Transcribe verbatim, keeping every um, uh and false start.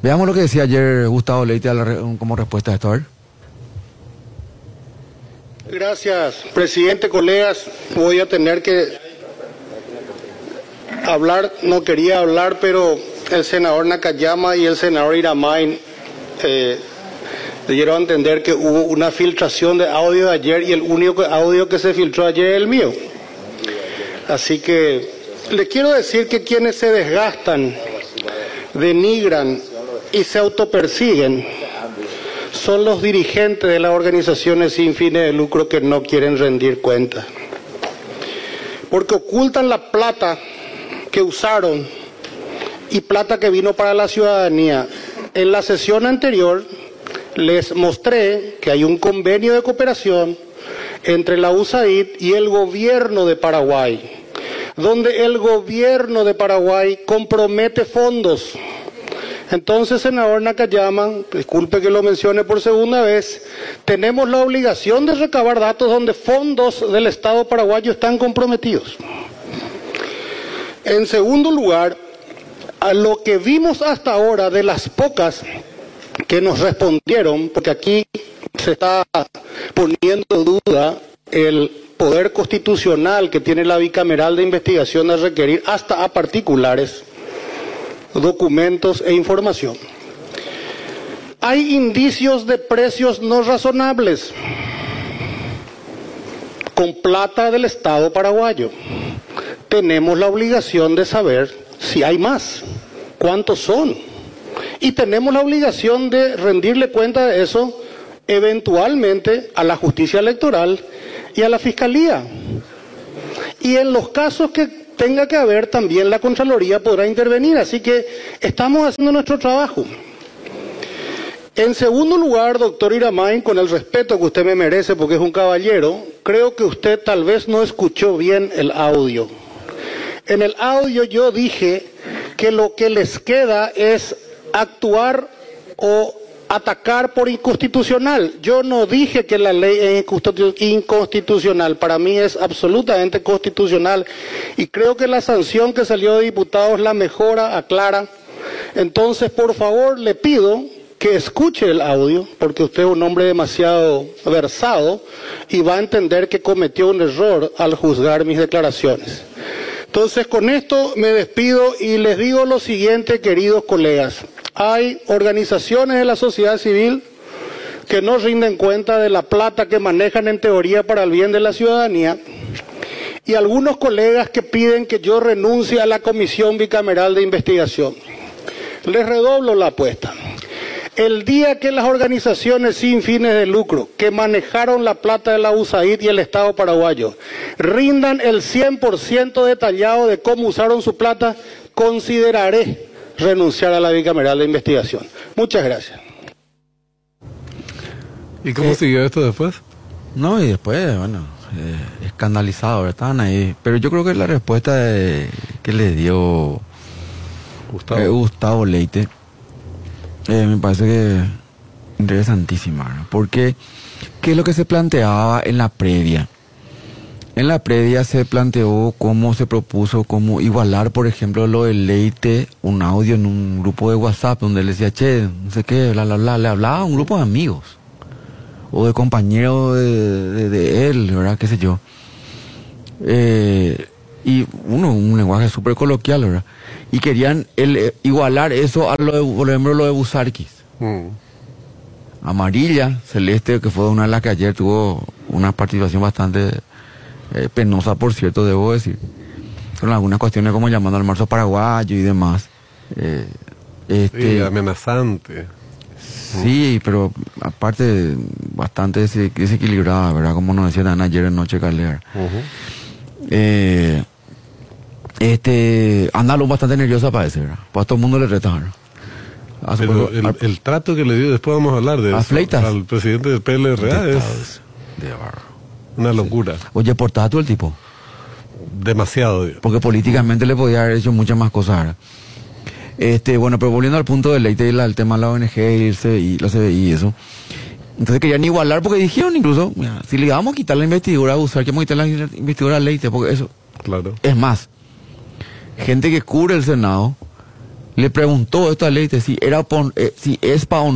Veamos lo que decía ayer Gustavo Leite a la re- como respuesta a esto. A ver. Gracias, presidente, colegas. Voy a tener que hablar, no quería hablar, pero el senador Nakayama y el senador Iramain eh, dieron a entender que hubo una filtración de audio de ayer y el único audio que se filtró ayer es el mío. Así que les quiero decir que quienes se desgastan, denigran y se autopersiguen son los dirigentes de las organizaciones sin fines de lucro que no quieren rendir cuentas. Porque ocultan la plata que usaron y plata que vino para la ciudadanía. En la sesión anterior les mostré que hay un convenio de cooperación entre la U S A I D y el gobierno de Paraguay, donde el gobierno de Paraguay compromete fondos. Entonces, senador Nakayama, disculpe que lo mencione por segunda vez, tenemos la obligación de recabar datos donde fondos del Estado paraguayo están comprometidos. En segundo lugar, a lo que vimos hasta ahora de las pocas que nos respondieron, porque aquí se está poniendo en duda el poder constitucional que tiene la bicameral de investigación de requerir hasta a particulares documentos e información. Hay indicios de precios no razonables con plata del Estado paraguayo. Tenemos la obligación de saber si hay más, cuántos son, y tenemos la obligación de rendirle cuenta de eso eventualmente a la justicia electoral y a la fiscalía. Y en los casos que tenga que haber, también la Contraloría podrá intervenir, así que estamos haciendo nuestro trabajo. En segundo lugar, doctor Iramain, con el respeto que usted me merece porque es un caballero, creo que usted tal vez no escuchó bien el audio. En el audio yo dije que lo que les queda es actuar o atacar por inconstitucional. Yo no dije que la ley es inconstitucional, para mí es absolutamente constitucional y creo que la sanción que salió de diputados la mejora, aclara. Entonces, por favor, le pido que escuche el audio, porque usted es un hombre demasiado versado y va a entender que cometió un error al juzgar mis declaraciones. Entonces, con esto me despido y les digo lo siguiente, queridos colegas. Hay organizaciones de la sociedad civil que no rinden cuenta de la plata que manejan en teoría para el bien de la ciudadanía y algunos colegas que piden que yo renuncie a la Comisión Bicameral de Investigación. Les redoblo la apuesta. El día que las organizaciones sin fines de lucro que manejaron la plata de la U S A I D y el Estado paraguayo rindan el cien por ciento detallado de cómo usaron su plata, consideraré renunciar a la bicameral de investigación. Muchas gracias. ¿Y cómo eh, siguió esto después? No, y después, bueno, eh, escandalizado, ¿verdad? Estaban ahí. Pero yo creo que la respuesta de, que le dio Gustavo, eh, Gustavo Leite eh, me parece que interesantísima, ¿no? Porque, ¿qué es lo que se planteaba en la previa? En la previa se planteó cómo se propuso, cómo igualar, por ejemplo, lo de Leite, un audio en un grupo de WhatsApp donde él decía, che, no sé qué, bla, bla, bla, le hablaba a un grupo de amigos o de compañeros de, de, de él, ¿verdad? Qué sé yo. Eh, y uno, un lenguaje súper coloquial, ¿verdad? Y querían el, eh, igualar eso a lo de, por ejemplo, lo de Busarquis. Mm. Amarilla, Celeste, que fue una de las que ayer tuvo una participación bastante... Eh, penosa, por cierto, debo decir, con algunas cuestiones como llamando al marzo paraguayo y demás. Eh, este, sí, amenazante. Sí, pero aparte bastante des- desequilibrada, ¿verdad? Como nos decían ayer en Noche Calera. Uh-huh. Eh, este, anda bastante nerviosa parece, ¿verdad? Pues a todo el mundo le reta, ¿verdad? Pero el, al, el trato que le dio, después vamos a hablar de eso, al presidente del P L R A es de barro. Una locura. Sí. Oye, portado el tipo. Demasiado. Digo. Porque políticamente le podía haber hecho muchas más cosas, ¿verdad? Este, bueno, pero volviendo al punto de Leite, el tema de la O N G y la C B I y eso. Entonces querían igualar porque dijeron incluso, mira, si le íbamos a quitar la investidura a Busar, que vamos a quitar la investidura a Leite, porque eso. Claro. Es más, gente que cubre el Senado le preguntó esto a Leite si era pon, eh, si es para